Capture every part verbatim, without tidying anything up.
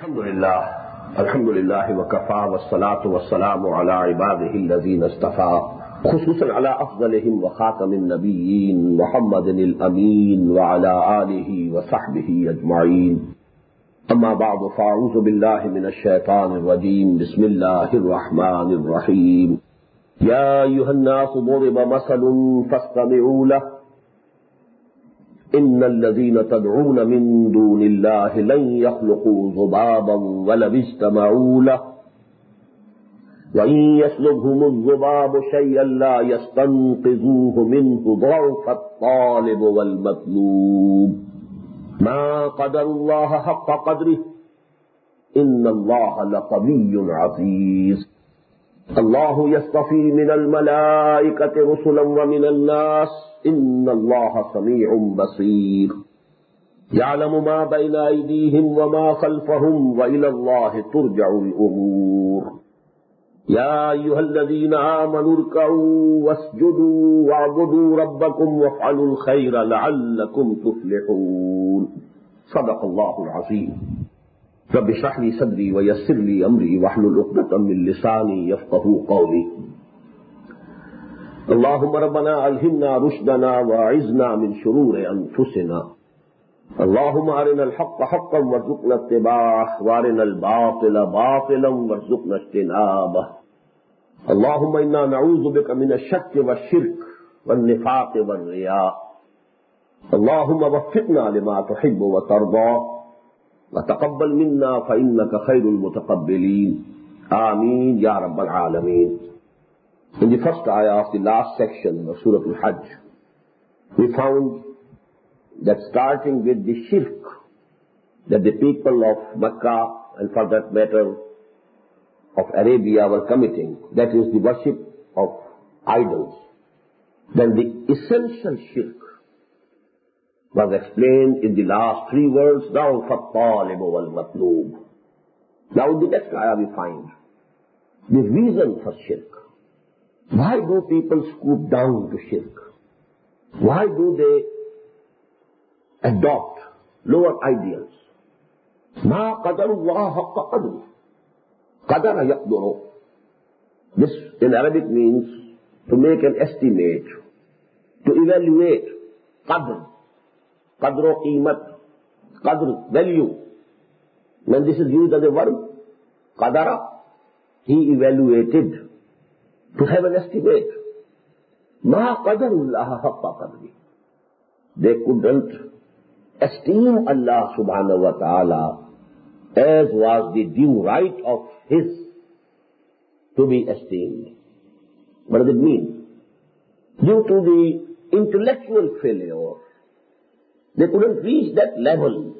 الحمد لله الحمد لله وكفى والصلاة والسلام على عباده الذين اصطفى خصوصا على أفضلهم وخاتم النبيين محمد الأمين وعلى آله وصحبه أجمعين. أما بعد فأعوذ بالله من الشيطان الرجيم. بسم الله الرحمن الرحيم. يا أيها الناس ضرب مثل فاستمعوا له إن الذين تدعون من دون الله لن يخلقوا ذبابا ولو اجتمعوا له وإن يسلبهم الذباب شيئا لا يستنقذوه منه ضعف الطالب والمطلوب ما قدر الله حق قدره إن الله لقوي عزيز. الله يصطفي من الملائكة رسلا ومن الناس إن الله سميع بصير يعلم ما بين أيديهم وما خلفهم وإلى الله ترجع الأمور. يا أيها الذين آمنوا اركعوا واسجدوا واعبدوا ربكم وافعلوا الخير لعلكم تفلحون. صدق الله العظيم. رب اشرح لي صدري ويسر لي أمري واحلل عقدة من لساني يفقهوا قولي. اللهم ربنا ألهمنا رشدنا وأعذنا من شرور أنفسنا. اللهم أرنا الحق حقا وارزقنا اتباعه وأرنا الباطل باطلا وارزقنا اجتنابه. اللهم إنا نعوذ بك من الشك والشرك والنفاق والرياء. اللهم وفقنا لما تحب وترضى وتقبل منا فإنك خير المتقبلين. آمين يا رب العالمين. In the first ayah of the last section of Surah Al-Hajj, we found that starting with the shirk that the people of Makkah and for that matter of Arabia were committing, that is the worship of idols, then the essential shirk was explained in the last three words, now فَالطَّالِبُ وَالْمَطْلُوبُ. Now in the next ayah we find the reason for shirk. Why do people scoop down to shirk? Why do they adopt lower ideals? مَا قَدَرُ اللَّهَ حَقَّ قَدْرِهِ. قَدَرَ يَقْدُرُ. This in Arabic means to make an estimate, to evaluate. Qadr. Qadr qimat. Qadr, value. When this is used as a verb, qadara, he evaluated, to have an estimate. Ma qadarullaha haqqa qadri. They couldn't esteem Allah subhanahu wa ta'ala as was the due right of His to be esteemed. What does it mean? Due to the intellectual failure, they couldn't reach that level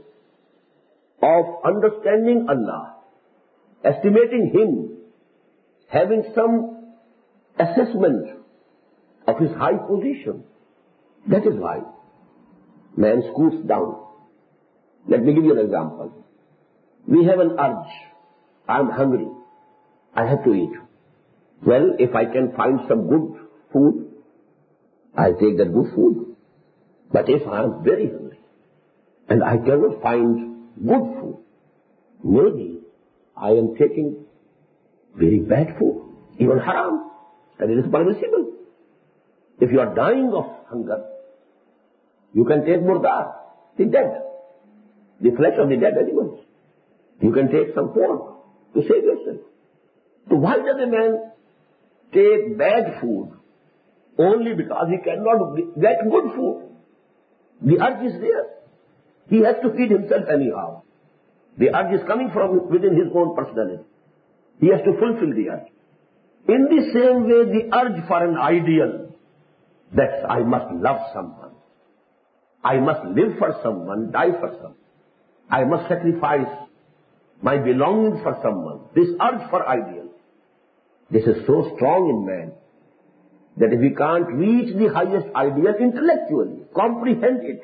of understanding Allah, estimating Him, having some assessment of His high position. That is why man scoops down. Let me give you an example. We have an urge. I am hungry. I have to eat. Well, if I can find some good food, I'll take that good food. But if I am very hungry and I cannot find good food, maybe I am taking very bad food, even haram. And it is permissible. If you are dying of hunger, you can take murdar, the dead, the flesh of the dead animals. You can take some pork to save yourself. So why does a man take bad food? Only because he cannot get good food. The urge is there. He has to feed himself anyhow. The urge is coming from within his own personality. He has to fulfill the urge. In the same way, the urge for an ideal, that I must love someone, I must live for someone, die for someone, I must sacrifice my belongings for someone, this urge for ideal, this is so strong in man that if he can't reach the highest ideal intellectually, comprehend it,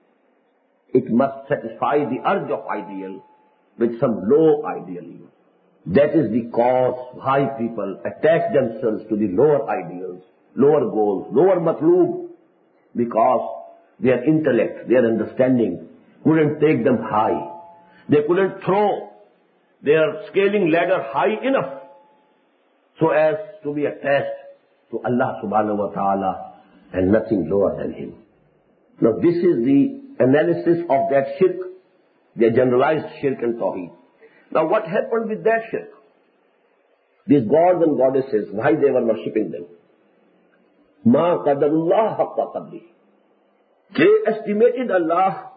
it must satisfy the urge of ideal with some low ideal. That is the cause why people attach themselves to the lower ideals, lower goals, lower matloob, because their intellect, their understanding couldn't take them high. They couldn't throw they are scaling ladder high enough so as to be attached to Allah subhanahu wa ta'ala and nothing lower than Him. Now this is the analysis of that shirk, the generalized shirk and tawheed. Now what happened with that shirk? These gods and goddesses, why they were worshipping them? Ma qadarullah haqqa qadri. They estimated Allah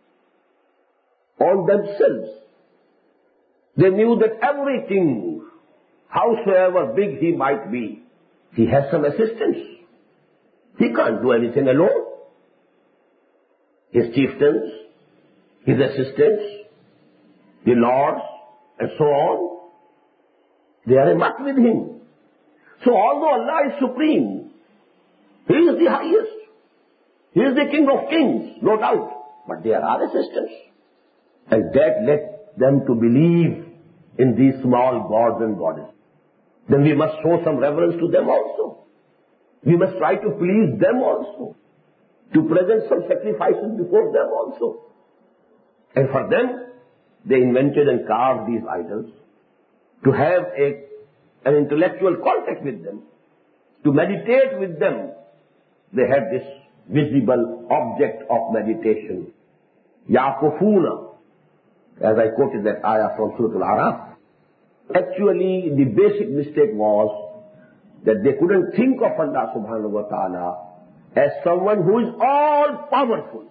on themselves. They knew that everything, howsoever big he might be, he has some assistance. He can't do anything alone. His chieftains, his assistants, the lords, and so on, they are a mutt with him. So although Allah is supreme, He is the highest, He is the King of kings, no doubt, but there are assistants. And that led them to believe in these small gods and goddesses. Then we must show some reverence to them also. We must try to please them also, to present some sacrifices before them also. And for them, they invented and carved these idols to have a, an intellectual contact with them, to meditate with them. They had this visible object of meditation. Yaqufuna, as I quoted that ayah from Surah Al-Araf. Actually, the basic mistake was that they couldn't think of Allah subhanahu wa ta'ala as someone who is all powerful.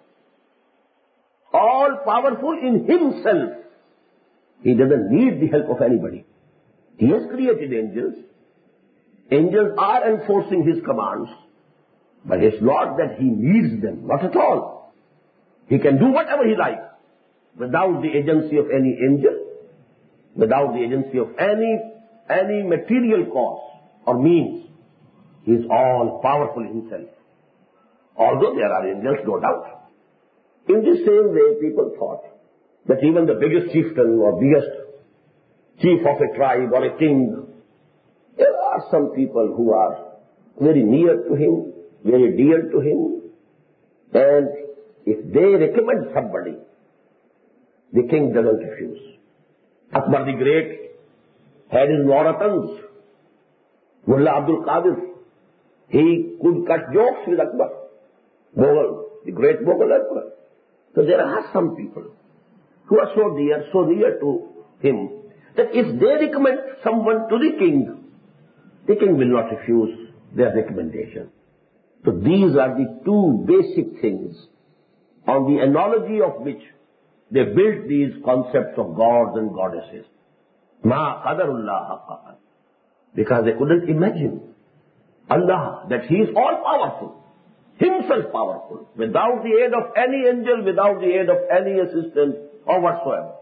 All powerful in Himself. He doesn't need the help of anybody. He has created angels. Angels are enforcing His commands. But it's not that He needs them. Not at all. He can do whatever He likes without the agency of any angel, without the agency of any, any material cause or means. He is all powerful Himself. Although there are angels, no doubt. In the same way, people thought that even the biggest chieftain or biggest chief of a tribe or a king, there are some people who are very near to him, very dear to him, and if they recommend somebody, the king doesn't refuse. Akbar the Great had his Nauratans. Mullah Abdul Qadir, he could cut jokes with Akbar, Mughal, the great Mughal Emperor. So there are some people who are so dear, so near to him, that if they recommend someone to the king, the king will not refuse their recommendation. So these are the two basic things on the analogy of which they built these concepts of gods and goddesses. Ma qadarullah haqqa qadri. Because they couldn't imagine Allah, that He is all powerful, Himself powerful, without the aid of any angel, without the aid of any assistant or whatsoever.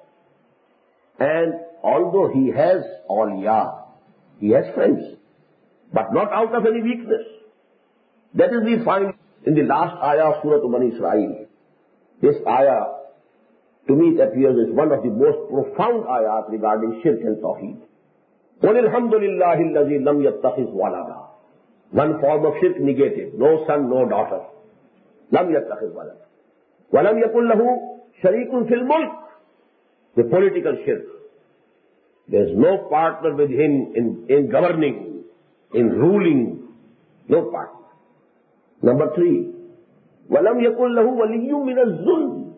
And although He has awliya, He has friends, but not out of any weakness. That is we find in the last ayah of Surah Bani Israel. This ayah, to me it appears as one of the most profound ayat regarding shirk and tawheed. قُلِ الْحَمْدُ لِلَّهِ الَّذِي لَمْ يَتَّخِذْ وَلَدًا. One form of shirk negated. No son, no daughter. لَمْ يَتَّخِذْ وَلَدًا. وَلَمْ يَكُنْ لَهُ شَرِيكٌ فِي الْمُلْكِ. The political shirk. There is no partner with him in, in governing, in ruling. No partner. Number three. وَلَمْ يَكُنْ لَهُ وَلِيٌّ مِنَ الظُّلْمِ.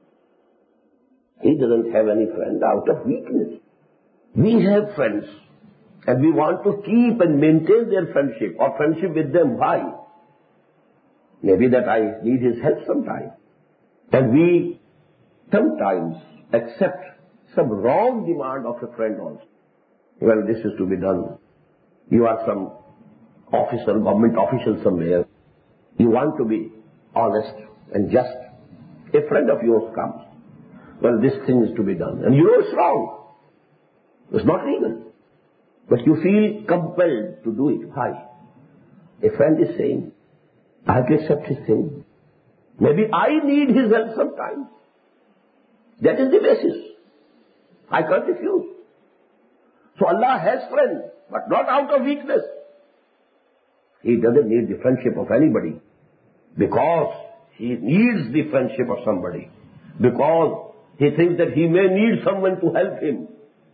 He doesn't have any friend out of weakness. We have friends, and we want to keep and maintain their friendship or friendship with them. Why? Maybe that I need his help sometime. And we sometimes accept some wrong demand of a friend also. Well, this is to be done. You are some officer, government official somewhere. You want to be honest and just. A friend of yours comes. Well, this thing is to be done. And you know it's wrong. It's not legal. But you feel compelled to do it. Why? A friend is saying, I have to accept his thing. Maybe I need his help sometimes. That is the basis. I can't refuse. So Allah has friends, but not out of weakness. He doesn't need the friendship of anybody because he needs the friendship of somebody. Because he thinks that he may need someone to help him.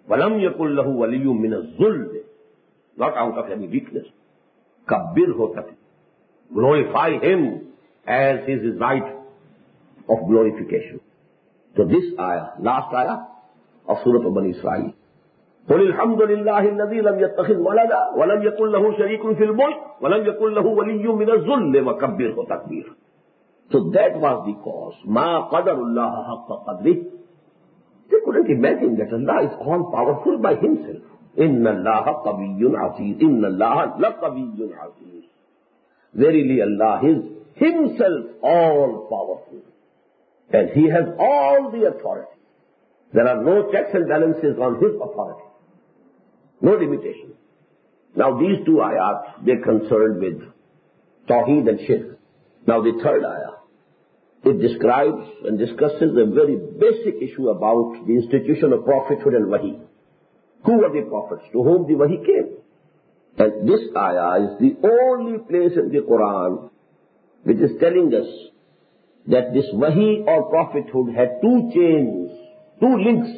وَلَمْ يَكُنْ لَهُ وَلِيٌّ مِّنَ الذُّلِّ, not out of any weakness. كَبِّرْهُ تَكْبِيرًا, glorify him as is his right of glorification. So this ayah, last ayah of Surah Bani Israel. قُلِ الْحَمْدُ لِلَّهِ الَّذِي لَمْ يَتَّخِذْ وَلَدًا وَلَمْ يَكُنْ لَهُ شَرِيكٌ فِي الْمُلْكِ وَلَمْ يَكُنْ لَهُ وَلِيٌّ مِّنَ الذُّلِّ وَكَبِّرْهُ تَكْبِيرًا. So that was the cause. مَا قَدَرُ اللَّهَ حَقَّ قَدْرِهِ. They couldn't imagine that Allah is all powerful by himself. إِنَّ اللَّهَ قَوِيٌّ عَزِيزٌ. إِنَّ اللَّهَ لَقَوِيٌّ عَزِيزٌ. Verily Allah is himself all powerful. And he has all the authority. There are no checks and balances on his authority. No limitation. Now these two ayat, they concerned with Tawheed and Shirk. Now the third ayah, it describes and discusses a very basic issue about the institution of prophethood and wahi. Who were the prophets to whom the wahi came? And this ayah is the only place in the Quran which is telling us that this wahi or prophethood had two chains, two links.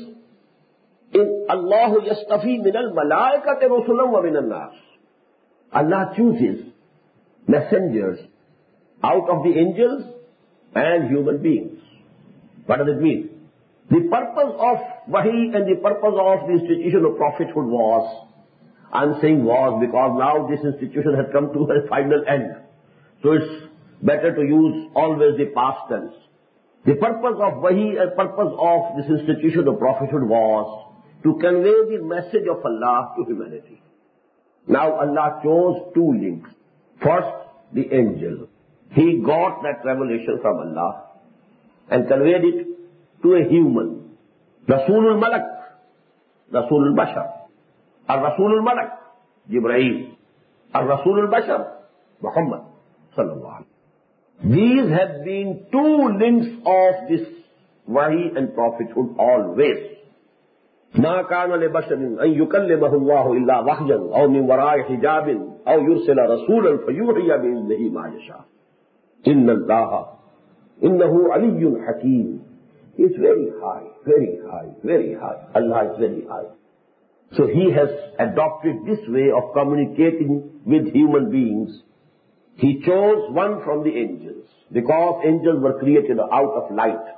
In Allahu yastafi min al-malaikati rusulan wa min al-nas. Allah chooses messengers out of the angels and human beings. What does it mean? The purpose of wahi and the purpose of the institution of prophethood was, I'm saying was because now this institution has come to a final end. So it's better to use always the past tense. The purpose of wahi and purpose of this institution of prophethood was to convey the message of Allah to humanity. Now Allah chose two links. First, the angel. He got that revelation from Allah and conveyed it to a human. Rasulul Malak, Rasulul Bashar. Al-Rasulul Malak, Jibreel. Al-Rasulul Bashar, Muhammad sallallahu alaihi wasallam. These have been two links of this wahi and prophethood always. ما كان لبشر أن يكلمه الله إلا وحيا أو من وراء حجاب أو يرسل رسولا فيوحي بإذنه ما يشاء. إن الله إنه علي حكيم. He is very high, very high, very high. Allah is very high. So he has adopted this way of communicating with human beings. He chose one from the angels because angels were created out of light.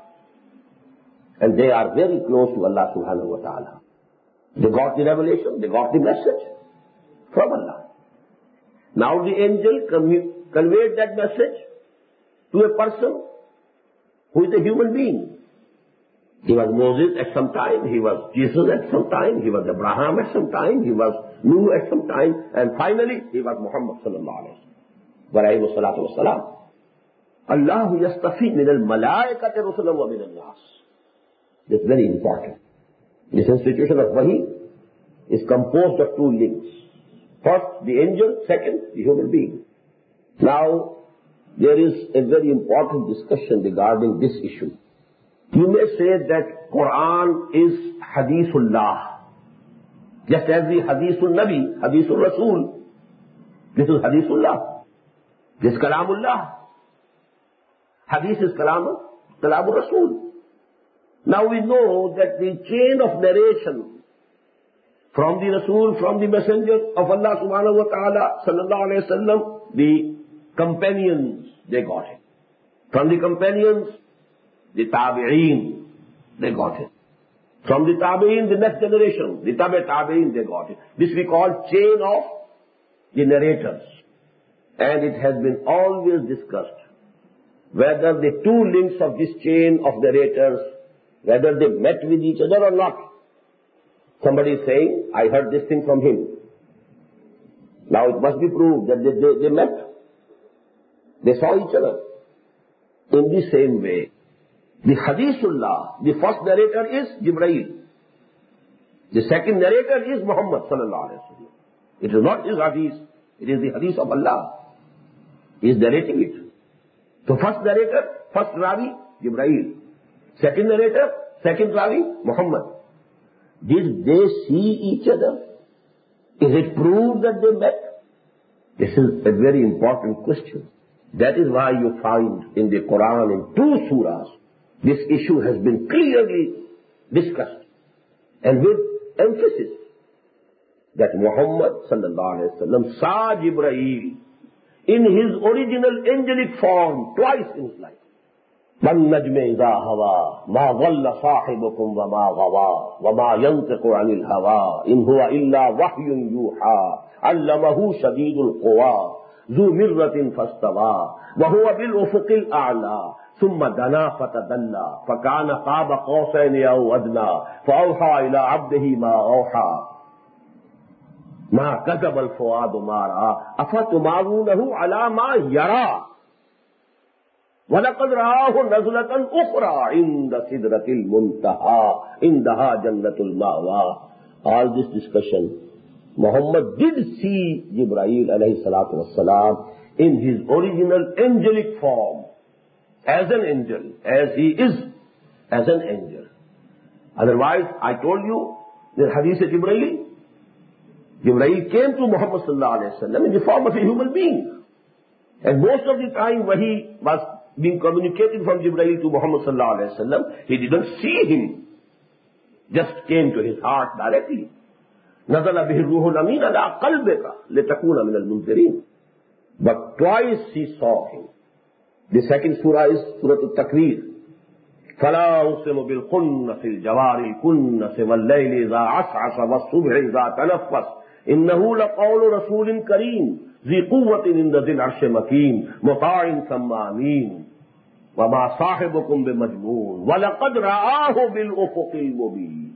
And they are very close to Allah subhanahu wa ta'ala. They got the revelation, they got the message from Allah. Now the angel commu- conveyed that message to a person who is a human being. He was Moses at some time, he was Jesus at some time, he was Abraham at some time, he was Nuh at some time, and finally he was Muhammad sallallahu alayhi wa sallam. Wa salatu wa salam. Allahu yastafi min al-malaikati rusulan wa min al-nas. This is very important. This institution of wahi is composed of two links. First, the angel. Second, the human being. Now, there is a very important discussion regarding this issue. You may say that Quran is Hadithullah. Just as the Hadithul Nabi, Hadithul Rasul. This is Hadithullah. This is Kalamullah. Hadith is Kalam, Kalamul Rasul. Now we know that the chain of narration from the Rasul, from the Messenger of Allah subhanahu wa ta'ala, sallallahu alayhi wa sallam, the companions, they got it. From the companions, the Tabi'een, they got it. From the Tabi'een, the next generation, the Tabi' Tabi'een, they got it. This we call chain of the narrators. And it has been always discussed whether the two links of this chain of narrators, whether they met with each other or not. Somebody is saying, I heard this thing from him. Now it must be proved that they, they, they met. They saw each other. In the same way, the Hadithullah, the first narrator is Jibreel. The second narrator is Muhammad sallallahu alaihi wasallam. It is not his hadith, it is the hadith of Allah. He is narrating it. So first narrator, first Ravi, Jibreel. Second narrator, second Ravi, Muhammad. Did they see each other? Is it proved that they met? This is a very important question. That is why you find in the Quran, in two surahs, this issue has been clearly discussed. And with emphasis that Muhammad sallallahu alayhi wa sallam saw Jibreel in his original angelic form twice in his life. وَالنَّجْمِ إِذَا هَوَى مَا ضَلَّ صَاحِبُكُمْ وَمَا غَوَى وَمَا يَنطِقُ عَنِ الْهَوَى إِنْ هُوَ إِلَّا وَحْيٌ يُوحَى عَلَّمَهُ شَدِيدُ الْقُوَى ذُو مِرَّةٍ فَاسْتَوَى وَهُوَ بِالْأُفُقِ الْأَعْلَى ثُمَّ دَنَا فَتَدَلَّى فَكَانَ قَابَ قَوْسَيْنِ أَوْ أَدْنَى فَأَوْحَى إِلَى عَبْدِهِ مَا أَوْحَى مَا كَذَبَ الْفُؤَادُ مَا رَأَى أَفَتُمَارُونَهُ عَلَى مَا يَرَى وَلَقَدْ رَآهُ نَزْلَةً أُخْرَى عِندَ سِدْرَةِ الْمُنْتَهَى عِندَهَا جَنَّةُ الْمَأْوَى. All this discussion, Muhammad did see Jibreel alayhi salatu wassalam in his original angelic form, as an angel, as he is, as an angel. Otherwise, I told you, the hadith of Jibreel, Jibreel came to Muhammad sallallahu alayhi wa sallam in the form of a human being. And most of the time when he was being communicated from Jibreel to Muhammad sallallahu alayhi wa sallam, he didn't see him. Just came to his heart directly. نَزَلَ بِهِ الرُّوحُ الْأَمِينَ عَلَىٰ قَلْبِكَ لِتَكُونَ مِنَ الْمُنذِرِينَ. But twice he saw him. The second surah is Surah Al-Takwir. فَلَا أُقْسِمُ بِالْخُنَّسِ الْجَوَارِ الْكُنَّسِ وَاللَّيْلِ إِذَا عَسْعَسَ وَالصُّبْحِ إِذَا تَنَفَّسَ إِنَّهُ لَقَوْلُ رَسُولٍ كَرِيمٍ ذِي قُوَّةٍ عِندَ ذِي الْعَرْشِ مَكِينٍ مُطَاعٍ ثَمَّ أَمِينٍ وَمَا صَاحِبُكُمْ بِمَجْنُونٍ وَلَقَدْ رَآهُ بِالْأُفُقِ الْمُبِينِ.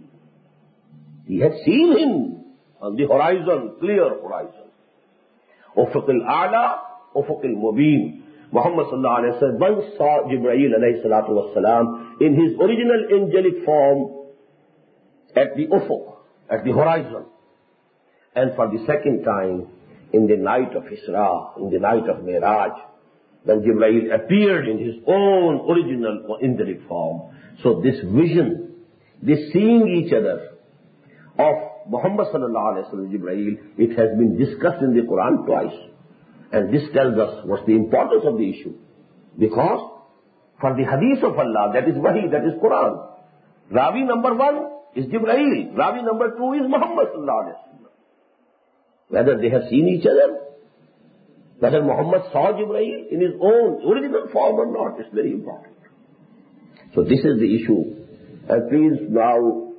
He had seen him on the horizon, clear horizon. Ufuq al-A'la, Ufuq al-Mubin. Muhammad sallallahu alayhi wa sallam once saw Jibreel alayhi salatu wassalam in his original angelic form at the Ufuq, at the horizon. And for the second time, in the night of Isra, in the night of Miraj, when Jibreel appeared in his own original angelic form. So this vision, this seeing each other of Muhammad sallallahu alayhi wa sallam, Jibreel, it has been discussed in the Quran twice. And this tells us what's the importance of the issue. Because for the hadith of Allah, that is Wahi, that is Quran. Ravi number one is Jibreel. Ravi number two is Muhammad sallallahu alayhi wa sallam. Whether they have seen each other, whether Muhammad saw Jibreel in his own original form or not, is very important. So this is the issue. And please now,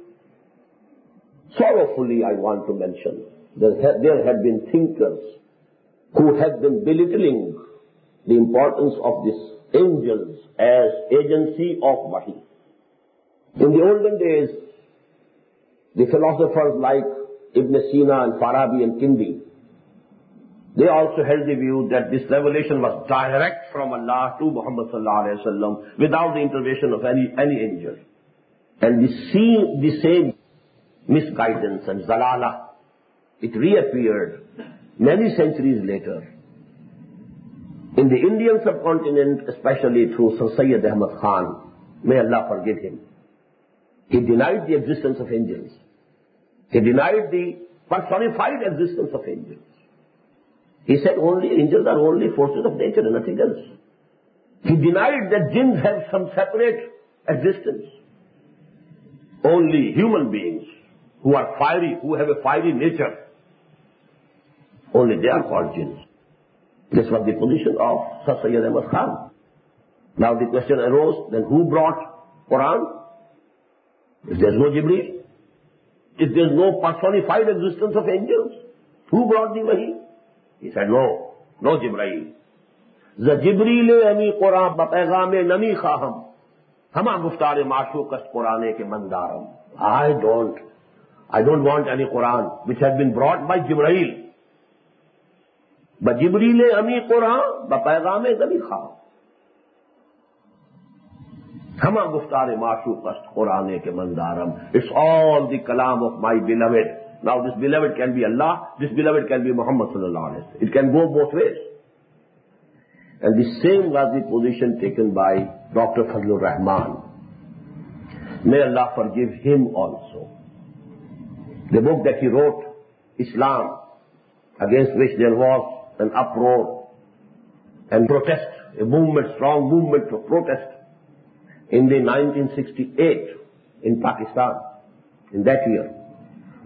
sorrowfully I want to mention, there have, there have been thinkers who have been belittling the importance of these angels as agency of Wahi. In the olden days, the philosophers like Ibn Sina and Farabi and Kindi, they also held the view that this revelation was direct from Allah to Muhammad sallallahu alayhi wa sallam without the intervention of any, any angel. And the same, the same misguidance and zalala, it reappeared many centuries later in the Indian subcontinent, especially through Sir Syed Ahmad Khan. May Allah forgive him. He denied the existence of angels. He denied the personified existence of angels. He said only angels are only forces of nature and nothing else. He denied that jinns have some separate existence. Only human beings who are fiery, who have a fiery nature, only they are called jinns. This was the position of Sir Syed Ahmad Khan. Now the question arose, then who brought Quran? If there is no Jibreel, if there is no personified existence of angels, who brought the Wahi? He said, no, no Jibreel. The Jibreel ami Quran ba paygam nami khaham. Hama guftare ma'shuqast Quran ke mandaram. I don't, I don't want any Quran which has been brought by Jibreel. But Jibreel ami Quran ba paygam nami khaham. Hama guftare ma'shuqast Quran ke mandaram. It's all the kalam of my beloved. Now this beloved can be Allah, this beloved can be Muhammad sallallahu alayhi wa sallam. It can go both ways. And the same was the position taken by Doctor Fazlur Rahman. May Allah forgive him also. The book that he wrote, Islam, against which there was an uproar and protest, a movement, strong movement of protest in the nineteen sixty-eight in Pakistan, in that year.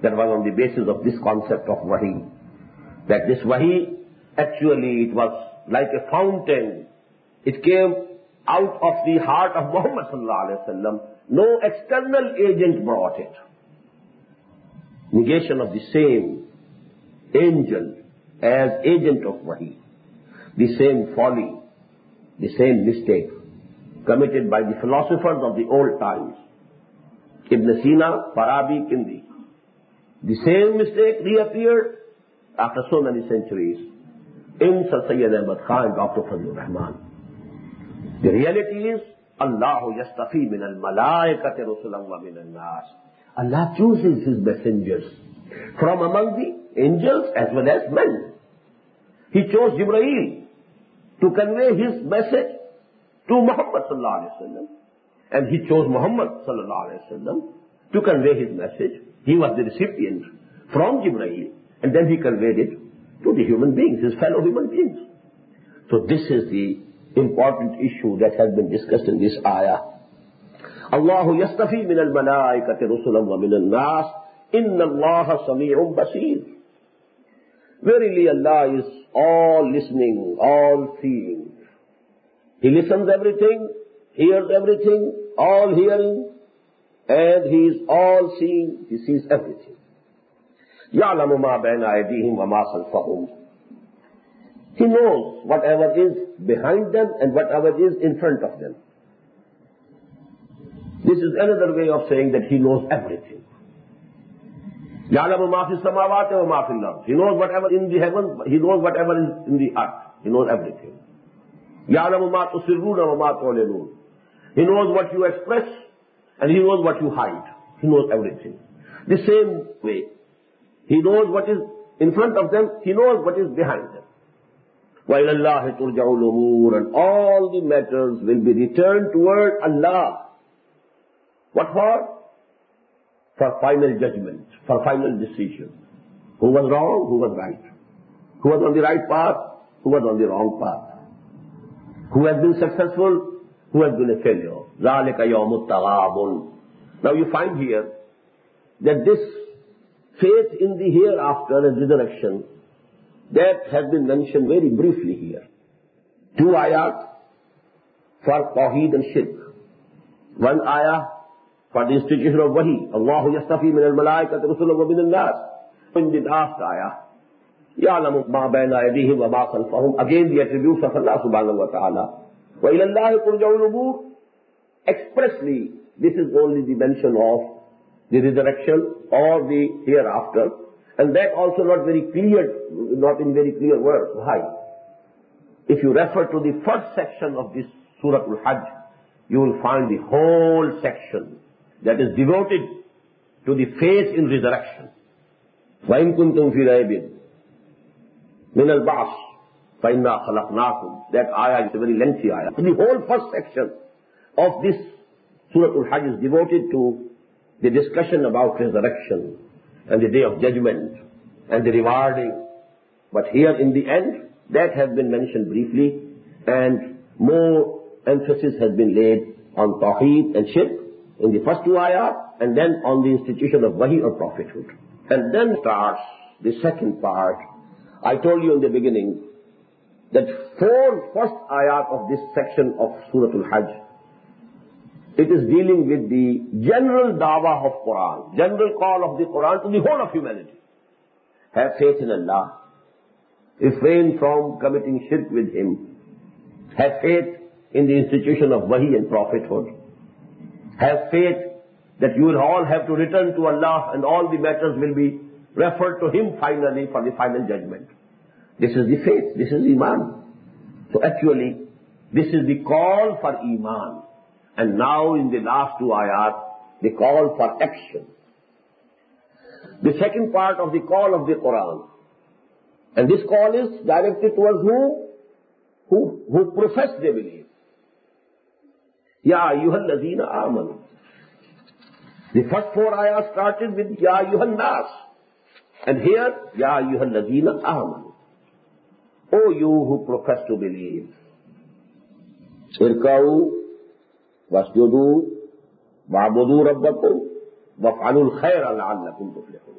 That was on the basis of this concept of wahi. That this wahi, actually it was like a fountain. It came out of the heart of Muhammad sallallahu alaihi wasallam. No external agent brought it. Negation of the same angel as agent of wahi. The same folly, the same mistake committed by the philosophers of the old times. Ibn Sina, Farabi, Kindi. The same mistake reappeared after so many centuries in Sir Sayyid Ahmad Khan and Doctor Fazlur Rahman. The reality is, Allahu yastafi min al-malaikati rusulan wa min al-nas. Allah chooses His messengers from among the angels as well as men. He chose Jibreel to convey His message to Muhammad sallallahu alaihi wasallam, and He chose Muhammad sallallahu alaihi wasallam to convey His message. He was the recipient from Jibreel, and then He conveyed it to the human beings, His fellow human beings. So this is the important issue that has been discussed in this ayah. Allahu yastafi min al-malaikati rusulan wa min al-nas, inna Allaha sami'un basir. Verily Allah is all listening, all seeing. He listens everything, hears everything, all hearing, and He is all seeing, He sees everything. يَعْلَمُ مَا بَيْنَ أَيْدِيهِمْ وَمَا خَلْفَهُمْ. He knows whatever is behind them and whatever is in front of them. This is another way of saying that He knows everything. يَعْلَمُ مَا فِي السَّمَاوَاتِ وَمَا فِي الْأَرْضِ. He knows whatever in the heavens, He knows whatever is in the earth. He knows everything. يَعْلَمُ مَا تُسِرُّونَ وَمَا تُعْلِنُونَ. He knows what you express and He knows what you hide. He knows everything. The same way, He knows what is in front of them, He knows what is behind them. وَإِلَى اللَّهِ تُرْجَعُ الْأُمُورُ. And all the matters will be returned toward Allah. What for? For final judgment, for final decision. Who was wrong, who was right? Who was on the right path, who was on the wrong path? Who has been successful, who has been a failure? ذَلِكَ يَوْمُ التَّغَابُنِ. Now you find here that this faith in the hereafter and resurrection, that has been mentioned very briefly here. Two ayat for Tawheed and Shirk. One ayah for the institution of Wahi. Allahu yastafi min al-malaikati rusulan wa min al-nas. In the last ayah, يَعْلَمُ مَا بَيْنَ أَيْدِيهِمْ وَمَا خَلْفَهُم. Again the attributes of Allah subhanahu wa ta'ala. وَإِلَى اللَّهِ تُرْجَعُ الْأُمُورُ. Expressly, this is only the mention of the resurrection or the hereafter. And that also not very clear, not in very clear words. Why? If you refer to the first section of this Surah Al-Hajj, you will find the whole section that is devoted to the faith in resurrection. وَإِن كُنْتُمْ فِي رَيْبٍ مِنَ الْبَعْثِ فَإِنَّا خَلَقْنَاكُمْ. That ayah is a very lengthy ayah. The whole first section of this Surah Al-Hajj is devoted to the discussion about resurrection and the day of judgment and the rewarding. But here in the end, that has been mentioned briefly, and more emphasis has been laid on Tawheed and Shirk in the first two ayat, and then on the institution of Wahi or prophethood. And then starts the second part. I told you in the beginning that four first ayat of this section of Surah Al-Hajj, it is dealing with the general dawah of Quran, general call of the Quran to the whole of humanity. Have faith in Allah. Refrain from committing shirk with Him. Have faith in the institution of Wahi and prophethood. Have faith that you will all have to return to Allah and all the matters will be referred to Him finally for the final judgment. This is the faith. This is Iman. So actually, this is the call for Iman. And now in the last two ayat, the call for action. The second part of the call of the Quran. And this call is directed towards whom? Who, who profess they believe. Ya ayyuhal ladhina amanu. The first four ayahs started with Ya ayyuhal nas. And here, Ya ayyuhal ladhina amanu. O you who profess to believe. Irka'u wasjudu wa'budu rabbakum वफ़अलुल खैर लअल्लकुम तुफ़्लिहून.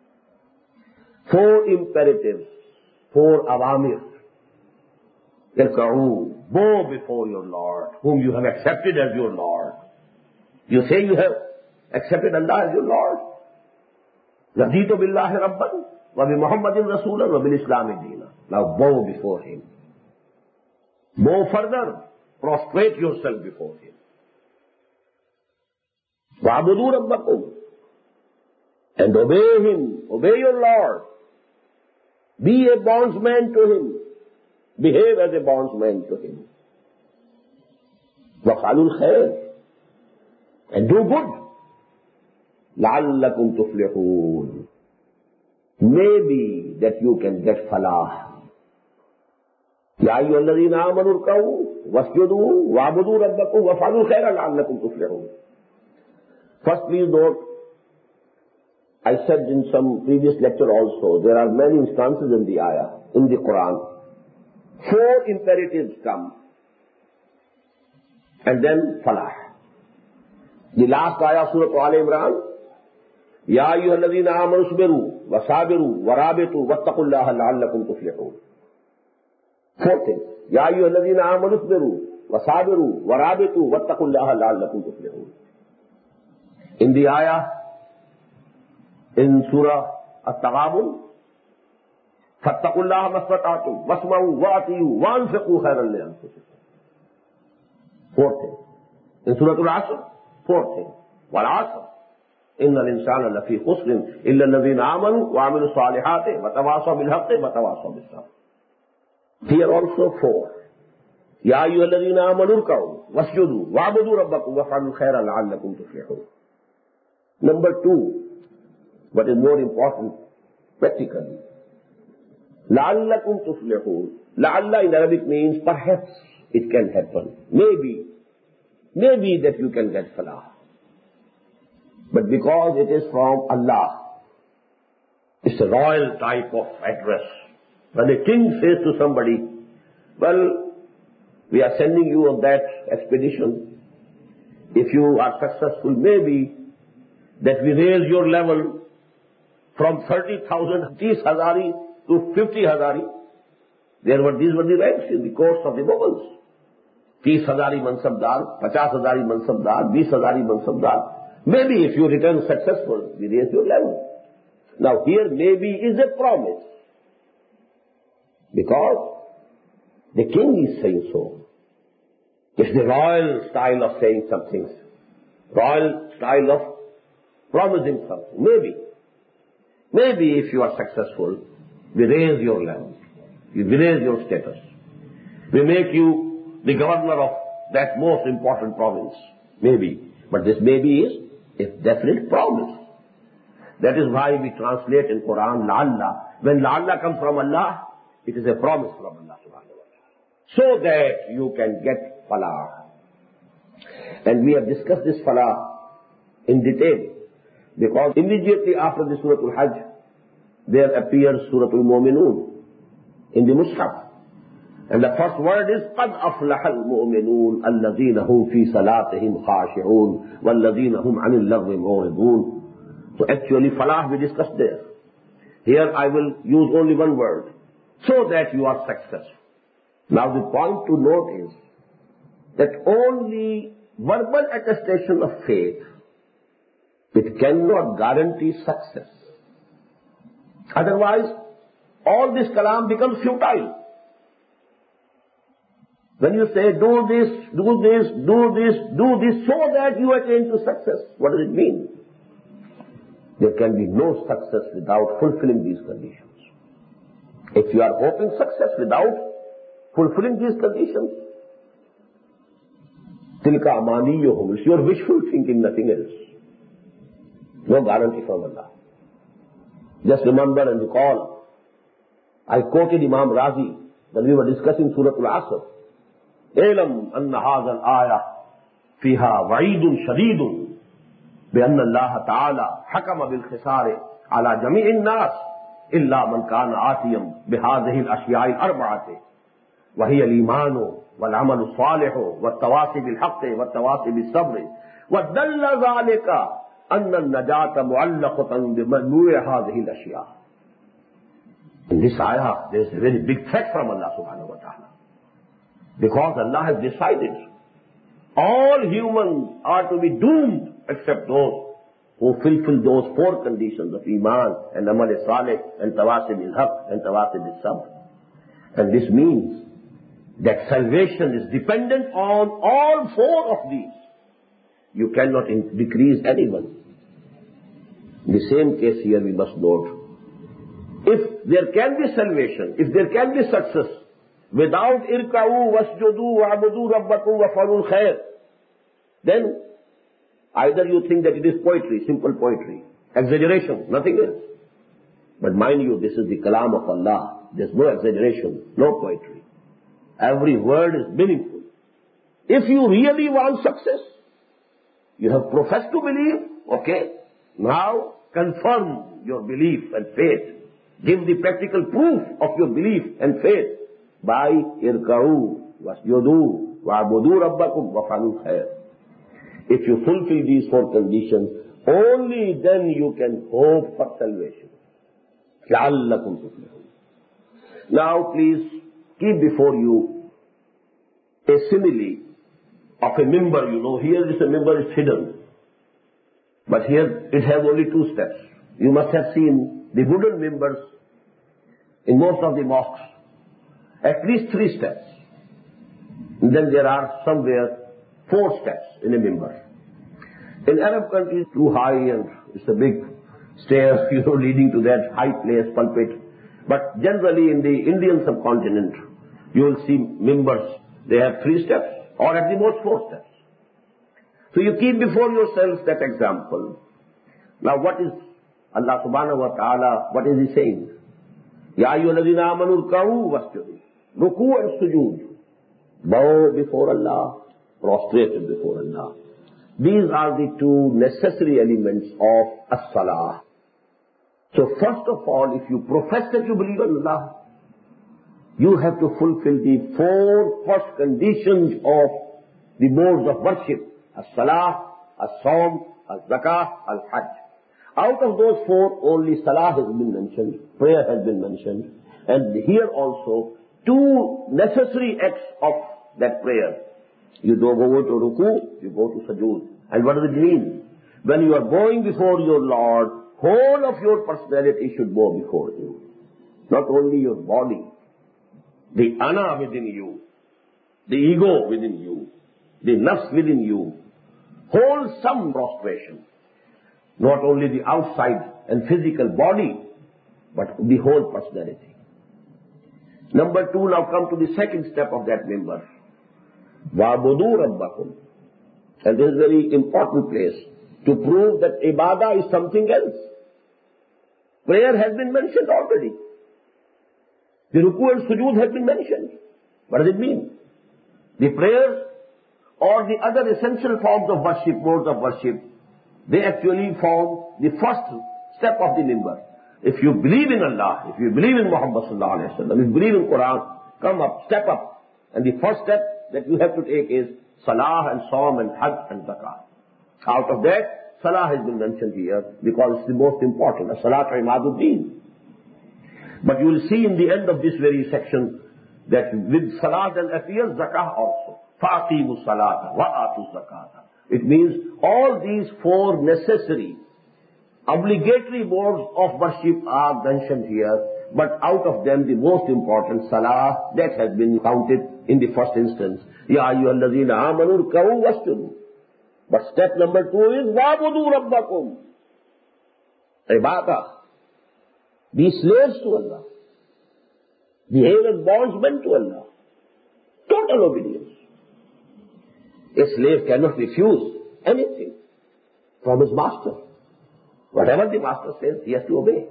Four imperatives, four awamir. Irka'u, bow before your Lord, whom you have accepted as your Lord. You say you have accepted Allah as your Lord. Raditu billahi rabban, wa bi Muhammadin rasulan, wa bil Islami deena. Now bow before him. Bow further, prostrate yourself before him. Wa'budu rabbakum. And obey him, obey your Lord. Be a bondsman to him. Behave as a bondsman to him. وَفْعَلُوا الْخَيْرِ. And do good. لَعَلَّكُمْ تُفْلِحُونَ. Maybe that you can get falah. يَا أَيُّهَا الَّذِينَ آمَنُوا ارْكَعُوا وَاسْجُدُوا وَاعْبُدُوا رَبَّكُمْ وَافْعَلُوا الْخَيْرَ لَعَلَّكُمْ تُفْلِحُونَ. First, please note, I said in some previous lecture also, there are many instances in the ayah, in the Quran. Four imperatives come. And then falah. The last ayah, Surah Al-Imran, Ya ayyuhalladhina amanu isbiru wa sabiru wa rabitu wattaqullaha la'allakum tuflihun. Four things. Ya ayyuhalladhina amanu isbiru wa sabiru wa rabitu wattaqullaha la'allakum tuflihun. In the ayah, in Surah At-Taghabun, fattaqullaha mastata'tum wasma'u wa'atiyu wa'anfiqu khairan li anfusikum. Four things. In Surah Al-Asr, four things. Wal-Asr, innal insana lafi khusrin illa alladhina amanu wa 'amilu salihati wa tawasaw bil haqqi wa tawasaw bis sabr. Here also four. Ya ayyuhalladhina amanu irka'u wasjudu wa'budu rabbakum waf'alul khaira la'allakum tuflihun. Number two, what is more important practically, la'allakum tuflihun. La'alla in Arabic means perhaps it can happen. Maybe. Maybe that you can get falah. But because it is from Allah, it's a royal type of address. When a king says to somebody, well, we are sending you on that expedition. If you are successful, maybe that we raise your level from thirty thousand Tis Hazari to fifty Hazari. There were, these were the ranks in the course of the Mughals. Tis Hazari Mansabdar, Pachas Hazari Mansabdar, Bis Hazari Mansabdar. Maybe if you return successful, we raise your level. Now here maybe is a promise. Because the king is saying so. It's the royal style of saying some things. Royal style of promising something. Maybe. Maybe if you are successful, we raise your level. We raise your status. We make you the governor of that most important province. Maybe. But this maybe is a definite promise. That is why we translate in Quran, La'alla. When La'alla comes from Allah, it is a promise from Allah subhanahu wa ta'ala. So that you can get falah. And we have discussed this falah in detail. Because immediately after the Surah Al-Hajj, there appears Surah Al-Mu'minun in the Mus'haf. And the first word is قَدْ أَفْلَحَ الْمُؤْمِنُونَ الَّذِينَ هُمْ فِي صَلَاتِهِمْ خَاشِعُونَ وَالَّذِينَ هُمْ عَنِ اللَّغْوِ مُعْرِضُونَ. So actually falah we discussed there. Here I will use only one word. So that you are successful. Now the point to note is that only verbal attestation of faith, it cannot guarantee success. Otherwise, all this kalam becomes futile. When you say, do this, do this, do this, do this, so that you attain to success, what does it mean? There can be no success without fulfilling these conditions. If you are hoping success without fulfilling these conditions, tilka amaniyuhum, it's your wishful thinking, nothing else. No guarantee from Allah. Just remember and recall, I quoted Imam Razi when we were discussing Surah Al-Asr. اعلم أن هذا الآية فيها وعيد شديد بأن الله تعالى حكم بالخسار على جميع الناس إلا من كان آتيا بهذه الأشياء الأربعة وهي الإيمان والعمل الصالح والتواصي بالحق والتواصي بالصبر ودل ذلك أن النجاة معلقة بمجموع هذه الأشياء. In this ayah, there is a very big threat from Allah subhanahu wa ta'ala. Because Allah has decided all humans are to be doomed except those who fulfill those four conditions of Iman and Amal Salih and Tawasi bil Haq and Tawasi bil Sabr. And this means that salvation is dependent on all four of these. You cannot in- decrease anyone. In the same case here we must note, if there can be salvation, if there can be success, without irka'u wasjudu wa'budu rabbakum wa falul khair, then either you think that it is poetry, simple poetry, exaggeration, nothing else. But mind you, this is the kalam of Allah. There's no exaggeration, no poetry. Every word is meaningful. If you really want success, you have professed to believe, okay, now confirm your belief and faith. Give the practical proof of your belief and faith by irka'u wasjudu wa'budu rabbakum wa falul khair. If you fulfill these four conditions, only then you can hope for salvation. لَعَلَّكُمْ تُفْلِحُونَ. Now please keep before you a simile of a member. You know, here this member is hidden. But here it has only two steps. You must have seen the wooden members in most of the mosques. At least three steps. And then there are somewhere four steps in a member. In Arab countries, too high and it's a big stair, you know, leading to that high place, pulpit. But generally in the Indian subcontinent, you will see members, they have three steps or at the most four steps. So you keep before yourselves that example. Now what is Allah subhanahu wa ta'ala, what is he saying? Ya ayyuhalladhina amanu ruk'u wasjudu. Ruku and sujood. Bow before Allah, prostrated before Allah. These are the two necessary elements of as-salah. So first of all, if you profess that you believe in Allah, you have to fulfill the four first conditions of the modes of worship. As-salah, as-sawm, as-zakah, al-hajj. Out of those four, only salah has been mentioned, prayer has been mentioned, and here also two necessary acts of that prayer. You don't go to ruku, you go to sujood. And what does it mean? When you are bowing before your Lord, whole of your personality should bow before Him. Not only your body, the ana within you, the ego within you, the nafs within you, wholesome prostration. Not only the outside and physical body, but the whole personality. Number two, now come to the second step of that member. Wa'budu rabbakum. And this is a very important place to prove that ibadah is something else. Prayer has been mentioned already. The ruku and sujood have been mentioned. What does it mean? The prayers or the other essential forms of worship, modes of worship, they actually form the first step of the member. If you believe in Allah, if you believe in Muhammad sallallahu alaihi wasallam, if you believe in Quran, come up, step up. And the first step that you have to take is salah and sawm and hajj and zakah. Out of that, salah has been mentioned here because it's the most important. As-salat imaduddin. But you will see in the end of this very section that with salah then appears zakah also. فَأَقِيمُوا الصَّلَاةَ وَآتُوا الزَّكَاةَ. It means all these four necessary, obligatory modes of worship are mentioned here, but out of them the most important, salah, that has been counted in the first instance. Ya ayyuhalladhina amanu ruk'u wasjudu. But step number two is wa'budu rabbakum. Ibadah. Be slaves to Allah. Behave as bondsmen to Allah. Total obedience. A slave cannot refuse anything from his master. Whatever the master says, he has to obey.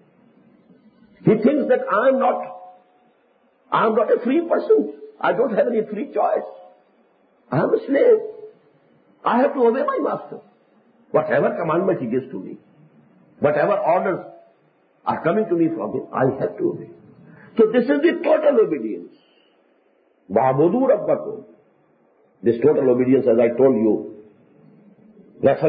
He thinks that I am not, I am not a free person. I don't have any free choice. I am a slave. I have to obey my master. Whatever commandment he gives to me, whatever orders are coming to me from him, I have to obey. So this is the total obedience. Wa'budu rabbakum. This total obedience, as I told you, referring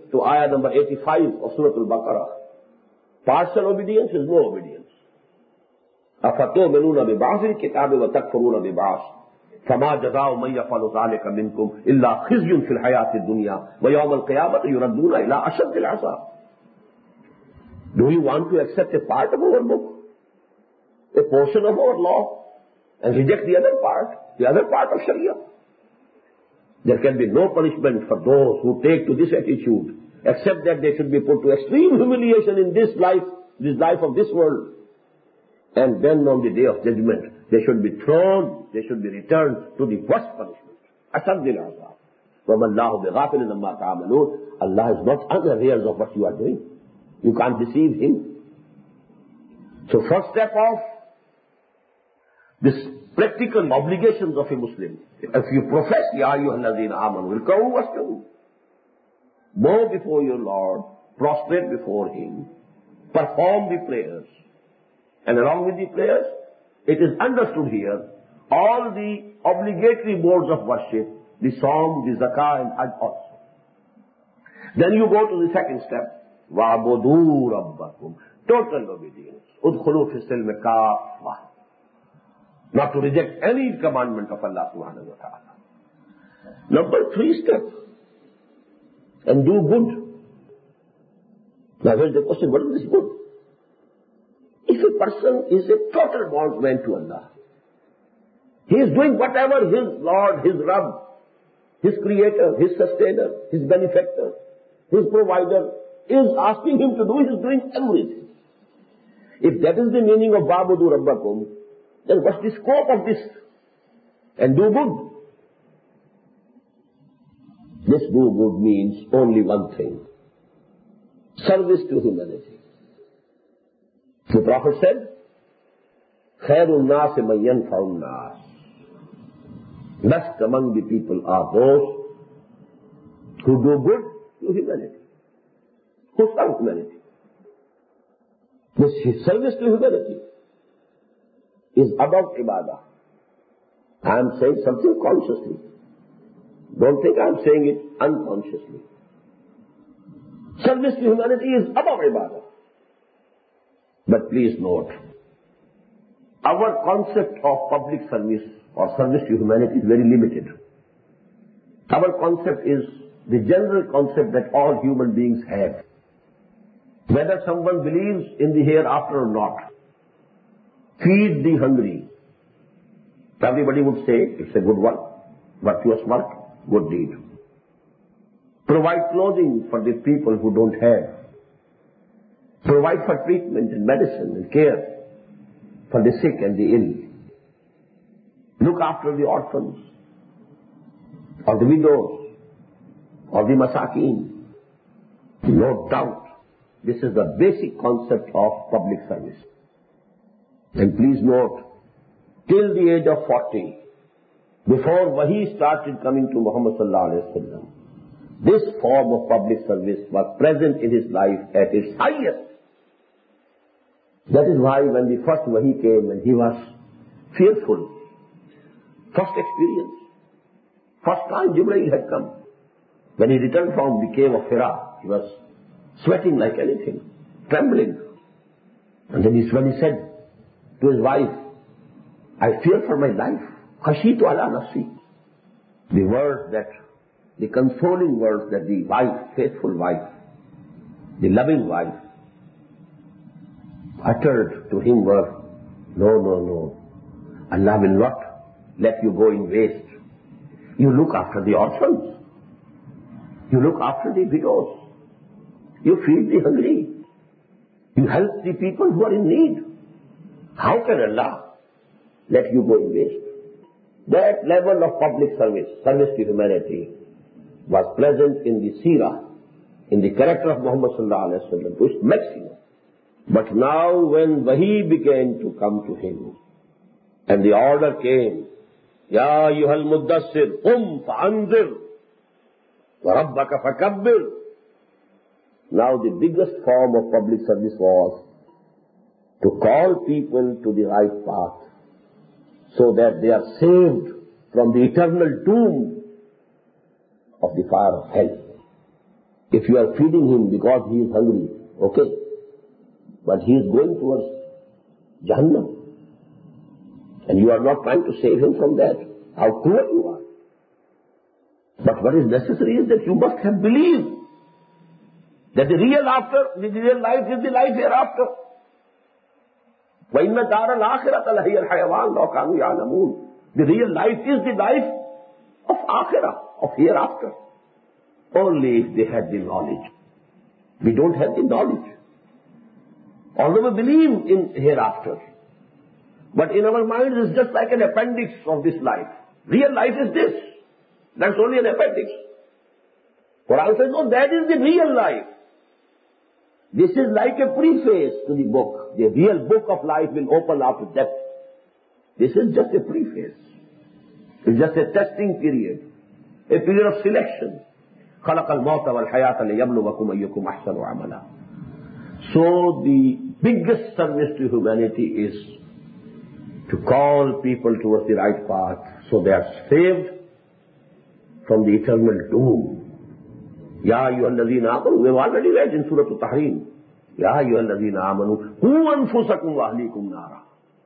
to ayah number eighty-five of Surah Al-Baqarah. Partial obedience is no obedience. أَفَتُؤْمِنُونَ بِبَعْضِ الْكِتَابِ وَتَكْفُرُونَ بِبَعْضٍ فَمَا جَزَاءُ مَنْ يَفْعَلُ ذَلِكَ مِنْكُمْ إِلَّا خِزْيٌ فِي الْحَيَاةِ الدُّنْيَا وَيَوْمَ الْقِيَامَةِ يُرَدُّونَ إِلَىٰ أَشَدِّ الْعَذَابِ. Do you want to accept a part of our book, a portion of our law, and reject the other part, the other part of Sharia? There can be no punishment for those who take to this attitude, except that they should be put to extreme humiliation in this life, this life of this world. And then on the day of judgment, they should be thrown, they should be returned to the worst punishment. Ashaddil azab. وَمَا اللَّهُ بِغَافِلٍ عَمَّا تَعْمَلُونَ. Allah is not unaware of what you are doing. You can't deceive Him. So first step of this practical obligations of a Muslim. If you profess, Ya ayyuhalladhina amanu, irka'u wasjudu. Bow before your Lord, prostrate before Him, perform the prayers. And along with the prayers, it is understood here, all the obligatory modes of worship, the Sawm, the Zakah and Hajj also. Then you go to the second step, وَعْبُدُوا رَبَّكُمْ. Total obedience. Udkhulu fi silmi kaffah. Not to reject any commandment of Allah subhanahu wa ta'ala. Number three step, and do good. Now here's the question, what is this good? If a person is a total bondsman to Allah, he is doing whatever his Lord, his Rabb, his Creator, his Sustainer, his Benefactor, his Provider is asking him to do, he is doing everything. If that is the meaning of Wa'budu Rabbakum, then what's the scope of this? And do good. This do good means only one thing. Service to humanity. The Prophet said, Khairun nas man yanfa'un nas. Best among the people are those who do good to humanity, who serve humanity. This service to humanity is above ibadah. I am saying something consciously. Don't think I am saying it unconsciously. Service to humanity is above ibadah. But please note, our concept of public service or service to humanity is very limited. Our concept is the general concept that all human beings have. Whether someone believes in the hereafter or not, feed the hungry. Everybody would say it's a good one, virtuous work, good deed. Provide clothing for the people who don't have. Provide for treatment and medicine and care for the sick and the ill. Look after the orphans, or the widows, or the masakin. No doubt, this is the basic concept of public service. And please note, till the age of forty, before Wahi started coming to Muhammad sallallahu alaihi wasallam, this form of public service was present in his life at its highest. That is why when the first Wahi came and he was fearful, first experience, first time Jibreel had come. When he returned from the cave of Hira, he was sweating like anything, trembling. And then he, when he said to his wife, I fear for my life, khashitu ala nafsi. The words that, the consoling words that the wife, faithful wife, the loving wife, uttered to him were, no, no, no, Allah will not let you go in waste. You look after the orphans. You look after the widows. You feed the hungry. You help the people who are in need. How can Allah let you go in waste? That level of public service, service to humanity, was present in the seerah, in the character of Muhammad sallallahu alaihi wasallam, to its maximum. But now when Wahi began to come to him, and the order came, Ya ayyuhal muddassir, qum fa'anzir, wa rabbaka fakabbir. Now the biggest form of public service was to call people to the right path, so that they are saved from the eternal doom of the fire of hell. If you are feeding him because he is hungry, okay. But he is going towards Jahannam. And you are not trying to save him from that. How cruel you are. But what is necessary is that you must have believed that the real after, the real life is the life hereafter. وَإِنَّ دَارَ الْآخِرَةَ لَهِيَ الْحَيَوَانُ لَوْ كَانُوا يَعْلَمُونَ. The real life is the life of akhirah, of hereafter. Only if they had the knowledge. We don't have the knowledge. Although we believe in hereafter. But in our minds it's just like an appendix of this life. Real life is this. That's only an appendix. Quran says, no, that is the real life. This is like a preface to the book. The real book of life will open after death. This is just a preface. It's just a testing period. A period of selection. خَلَقَ الْمَوْتَ وَالْحَيَاةَ لِيَبْلُوَكُمْ أَيُّكُمْ أَحْسَنُ عَمَلًا. So the biggest service to humanity is to call people towards the right path so they are saved from the eternal doom. Ya ayyuhalladhina amanu, we have already read in Surah At-Tahrim. Ya ayyuhalladhina amanu, qu anfusakum wa ahlikum nara.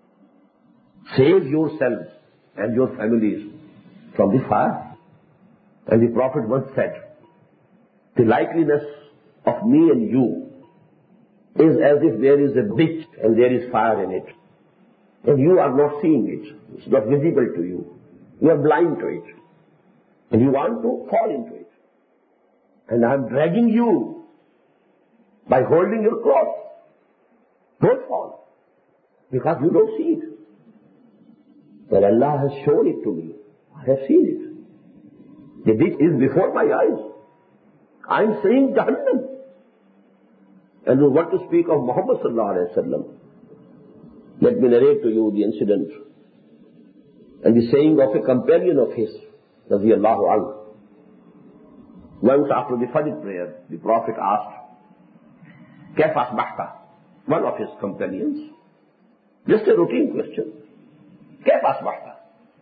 Save yourselves and your families from the fire. And the Prophet once said, the likeliness of me and you is as if there is a ditch and there is fire in it. And you are not seeing it. It's not visible to you. You are blind to it. And you want to fall into it. And I am dragging you by holding your cloth. Don't fall. Because you don't see it. But Allah has shown it to me. I have seen it. The ditch is before my eyes. I am seeing Jahannam. And we want to speak of Muhammad sallallahu alayhi wa sallam. Let me narrate to you the incident and the saying of a companion of his, radiyallahu anhu. Once after the Fajr prayer, the Prophet asked, كيف أصبحت? One of his companions. Just a routine question. كيف أصبحت?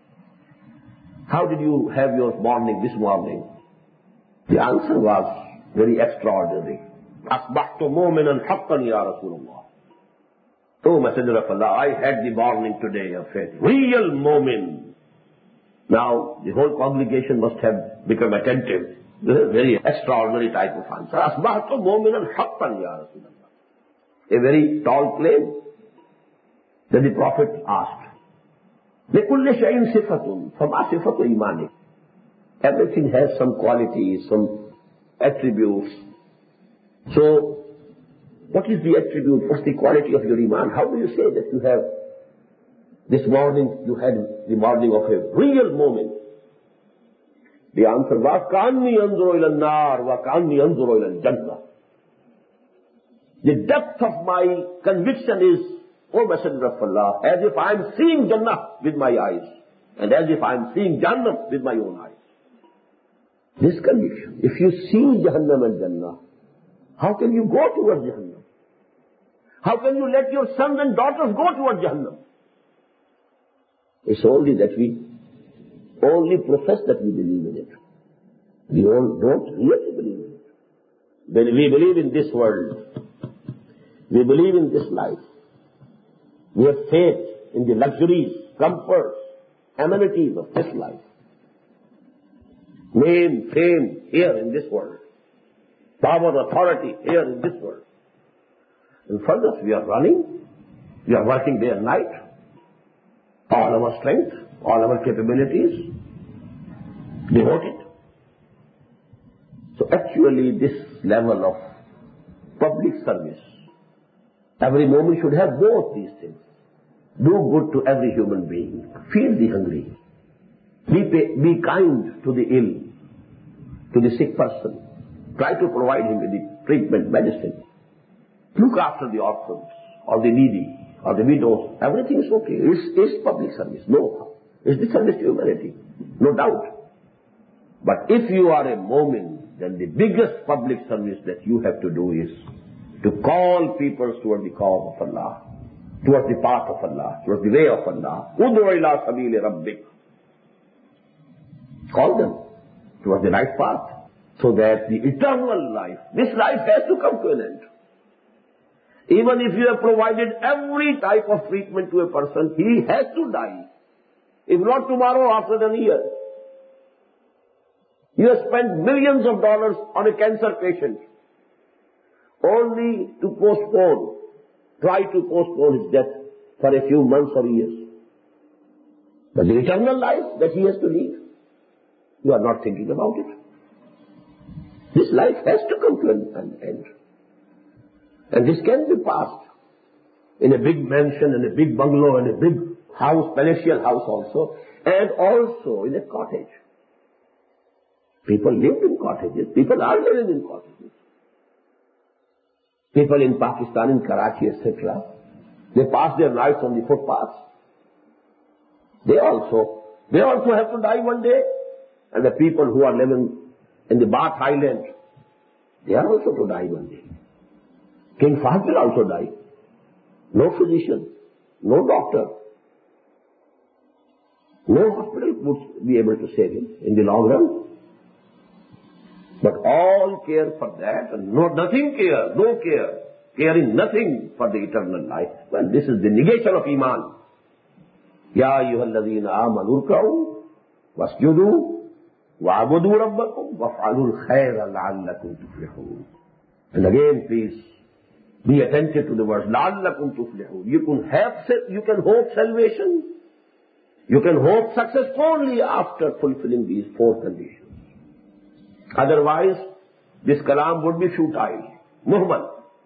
How did you have your morning this morning? The answer was very extraordinary. أصبحت مؤمنا حقا يا رسول الله. Oh, Messenger of Allah, I had the morning today of faith. Real moment. Now, the whole congregation must have become attentive. This is a very extraordinary type of answer. أصبحت مؤمنا حقا يا رسول الله. A very tall claim that the Prophet asked. لكل شيء صفة فما صفة إيمانك. Everything has some qualities, some attributes. So, what is the attribute? What's the quality of your iman? How do you say that you have, this morning, you had the morning of a real moment? The answer was, كَأَنِّي أَنْظُرُ إِلَى النَّارِ وَكَأَنِّي أَنْظُرُ إِلَى الْجَنَّةِ. The depth of my conviction is, O Messenger of Allah, as if I am seeing Jannah with my eyes, and as if I am seeing Jannah with my own eyes. This conviction. If you see Jahannam and Jannah, how can you go towards Jahannam? How can you let your sons and daughters go towards Jahannam? It's only that we only profess that we believe in it. We don't really believe in it. When we believe in this world, we believe in this life. We have faith in the luxuries, comforts, amenities of this life. Name, fame here in this world. Power, authority here in this world. And further, we are running, we are working day and night, all our strength, all our capabilities, devoted. So actually this level of public service, every moment should have both these things. Do good to every human being. Feed the hungry. Be, pay, be kind to the ill, to the sick person. Try to provide him with the treatment, medicine. Look after the orphans, or the needy, or the widows. Everything is okay. It's, it's public service. No. It's the service to humanity. No doubt. But if you are a mu'min, then the biggest public service that you have to do is to call people towards the cause of Allah, towards the path of Allah, towards the way of Allah. Ud'u ila sabili rabbik. Call them towards the right path. so that the eternal life, this life has to come to an end. Even if you have provided every type of treatment to a person, he has to die. If not tomorrow, after the year. You have spent millions of dollars on a cancer patient only to postpone, try to postpone his death for a few months or years. But the eternal life that he has to lead, you are not thinking about it. This life has to come to an end. And this can be passed in a big mansion, in a big bungalow, in a big house, palatial house also, and also in a cottage. People lived in cottages. People are living in cottages. People in Pakistan, in Karachi, et cetera, they pass their nights on the footpaths. They also, they also have to die one day. And the people who are living in the Bath Island, they are also to die one day. King Fahd will also die. No physician, no doctor, no hospital would be able to save him in the long run. But all care for that and no, nothing care, no care, caring nothing for the eternal life. Well, this is the negation of Iman. Ya ayyuhalladhina amanu ruk'u wasjudu wa'budu rabbakum waf'alul khayra la'allakum tuflihun. And again, please be attentive to the words la'allakum tuflihun. You can have, you can hope salvation. You can hope success only after fulfilling these four conditions. Otherwise, this kalam would be futile, muhmal.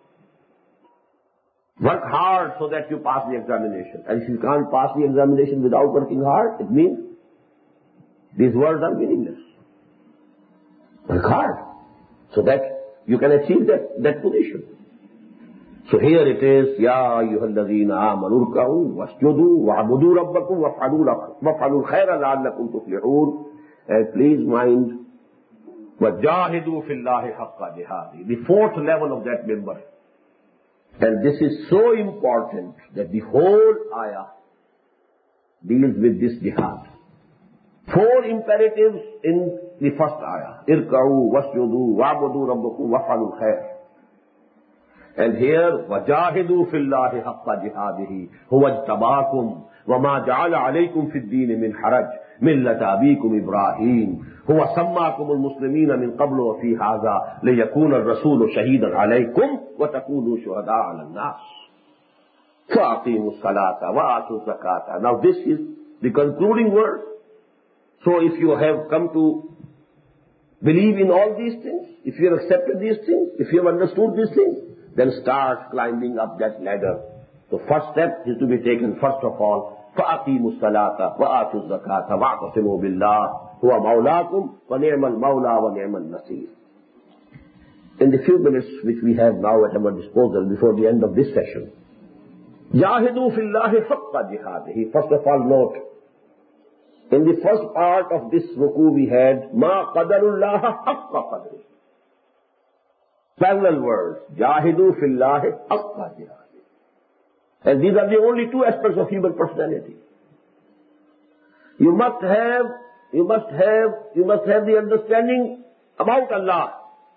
Work hard so that you pass the examination. And if you can't pass the examination without working hard, it means these words are meaningless. Work hard so that you can achieve that, that position. So here it is, Ya ayyuhalladhina amanu ruk'u wasjudu wa'budu rabbakum waf'alul khayra la'allakum tuflihun. And please mind, وَجَاهِدُوا فِي اللَّهِ حَقَّ جِهَادِهِ, the fourth level of that member. And this is so important that the whole ayah deals with this jihad. Four imperatives in the first ayah. Irka'u, wasjudu, wa'budu rabbakum, waf'alul khair. And here, وَجَاهِدُوا فِي اللَّهِ حَقَّ جِهَادِهِ هُوَ اجْتَبَاكُمْ وَمَا جَعَلَ عَلَيْكُمْ فِي الدِّينِ مِنْ حَرَجٍ مِلَّةَ أَبِيكُمْ إِبْرَاهِيمَ هو سماكم المسلمين من قبل وفي هذا ليكون الرسول شهيدا عليكم وتكونوا شهداء على الناس فأقيموا الصلاة وآتوا الزكاة. Now this is the concluding word. So if you have come to believe in all these things, if you have accepted these things, if you have understood these things, then start climbing up that ladder. The first step is to be taken first of all. فأقيموا الصلاة وآتوا الزكاة واعتصموا بالله هو مولاكم ونعم المولى ونعم النصير. In the few minutes which we have now at our disposal before the end of this session, جاهدوا في الله حق جهاده. First of all, note, in the first part of this ruku we had ما قدر الله حق قدره. Parallel words, جاهدوا في الله حق جهاده. And these are the only two aspects of human personality. You must have, you must have, you must have the understanding about Allah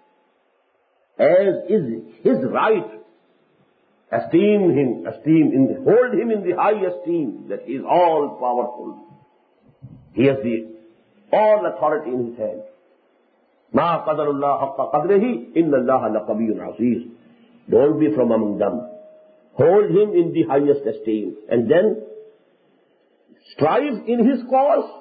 as is His right. Esteem Him, esteem, in, hold Him in the high esteem that He is all powerful. He has the all authority in His hand. Ma qadarullah haqqa qadrihi inna Allah laqabiyyun aziz. Don't be from among them. Hold Him in the highest esteem and then strive in His cause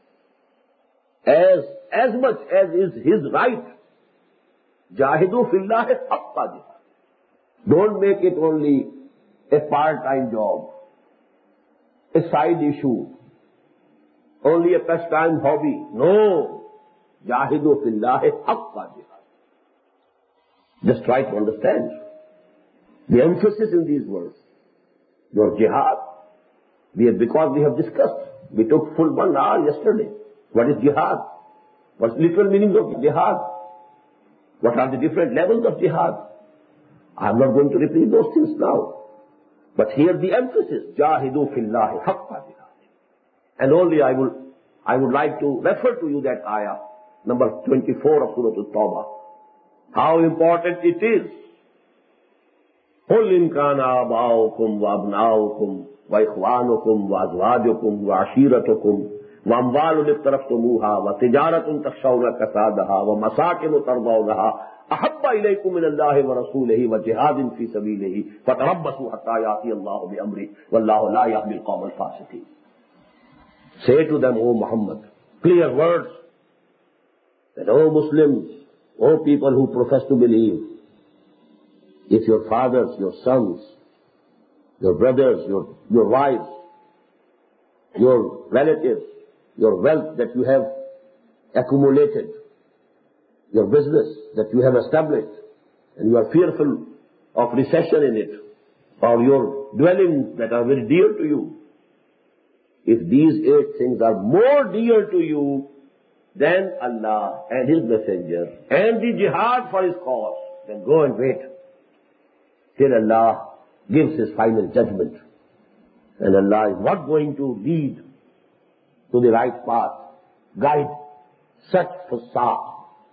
as, as much as is His right. Jahidu fillahi haqqa jihad. Don't make it only a part-time job, a side issue, only a pastime hobby. No. Jahidu fillahi haqqa jihad. Just try to understand the emphasis in these words. Your jihad, we have, because we have discussed, we took full one hour yesterday. What is jihad? What's the literal meaning of jihad? What are the different levels of jihad? I am not going to repeat those things now. But here the emphasis, Jahidu fillahi haqqa jihad. And only I will, I would like to refer to you that ayah number twenty-four of Surah At-Tawbah. How important it is. قُلْ إِنْ كَانَ آبَاؤُكُمْ وَأَبْنَاؤُكُمْ وَإِخْوَانُكُمْ وَأَزْوَاجُكُمْ وَعَشِيرَتُكُمْ وَأَمْوَالٌ اقْتَرَفْتُمُوهَا وَتِجَارَةٌ تَخْشَوْنَ كَسَادَهَا وَمَسَاكِنُ تَرْضَوْنَهَا أَحَبَّ إِلَيْكُم مِّنَ اللَّهِ وَرَسُولِهِ وَجِهَادٍ فِي سَبِيلِهِ فَتَرَبَّصُوا حَتَّىٰ يَأْتِيَ اللَّهُ بِأَمْرِهِ وَاللَّهُ لَا يَهْدِي الْقَوْمَ الْفَاسِقِينَ. Say to them, O Muhammad, clear words, that, O Muslims, O people who profess to believe, if your fathers, your sons, your brothers, your, your wives, your relatives, your wealth that you have accumulated, your business that you have established, and you are fearful of recession in it, or your dwellings that are very dear to you, if these eight things are more dear to you than Allah and His Messenger and the jihad for His cause, then go and wait till Allah gives His final judgment. And Allah is not going to lead to the right path, guide such fasad.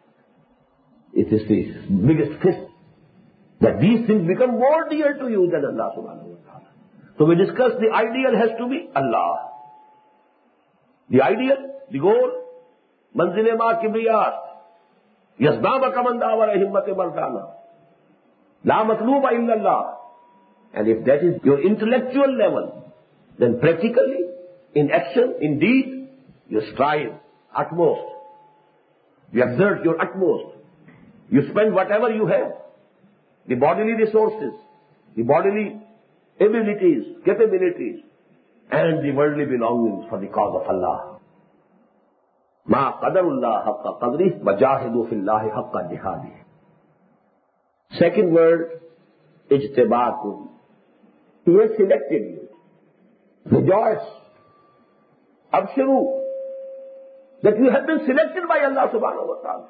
It is the biggest fist that these things become more dear to you than Allah subhanahu wa ta'ala. So we discussed the ideal has to be Allah. The ideal, the goal, manzile ma kibriyat, yasdaba kamandawar himmate mardana, la matluba illallah. And if that is your intellectual level, then practically, in action, in deed, you strive utmost. You exert your utmost. You spend whatever you have, the bodily resources, the bodily abilities, capabilities, and the worldly belongings for the cause of Allah. Ma qadarullah haqqa qadrih wa jahidu fillahi haqqa jihadih. Second word, ijtibakum. He has selected you. Rejoice. Abshiru. That you have been selected by Allah subhanahu wa ta'ala.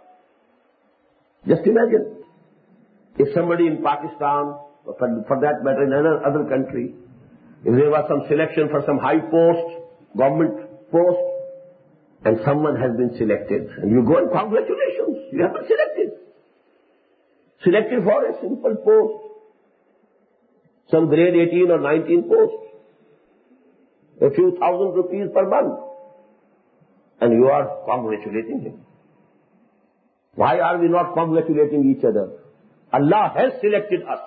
Just imagine, if somebody in Pakistan, or for, for that matter in another other country, if there was some selection for some high post, government post, and someone has been selected, and you go and congratulations, you have been selected. Selected for a simple post, some grade eighteen or nineteen post, a few thousand rupees per month, and you are congratulating him. Why are we not congratulating each other? Allah has selected us.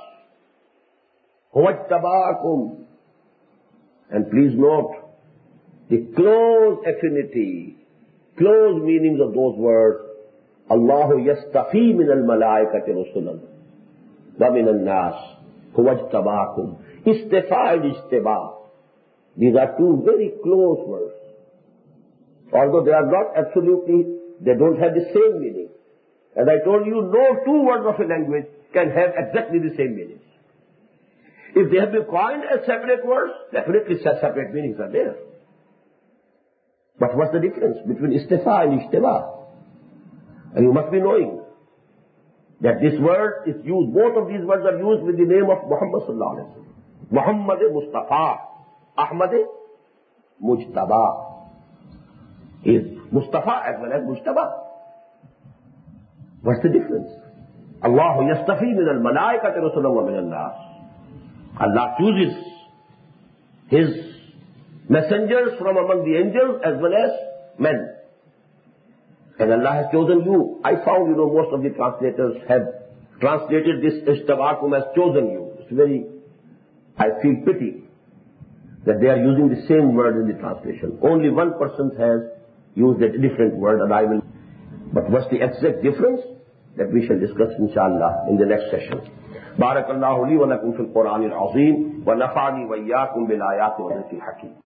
Huwajtabakum. And please note the close affinity, close meanings of those words. Allahu yastafi min al-malaikati rusulan wa min al-nas. Huwajtabakum. Istifa and ijtiba. These are two very close words. Although they are not absolutely, they don't have the same meaning. As I told you, no two words of a language can have exactly the same meaning. If they have been coined as separate words, definitely separate meanings are there. But what's the difference between istifa and ijtiba? And you must be knowing that this word is used, both of these words are used with the name of Muhammad sallallahu alaihi wasallam. Muhammad Mustafa, Ahmad Mujtaba. He is Mustafa as well as Mujtaba. What's the difference? Allahu yastafi min al-malaikati rusulan wa min al-nas. Allah chooses His messengers from among the angels as well as men. And Allah has chosen you. I found, you know, most of the translators have translated this ijtabakum as chosen you. It's very, I feel pity that they are using the same word in the translation. Only one person has used a different word, and I will. But what's the exact difference? That we shall discuss inshallah in the next session. Barakallahu li wa lakum fil Qur'an al-azim wa nafa'ani wa iyyakum bil ayati wa dhikri hakim.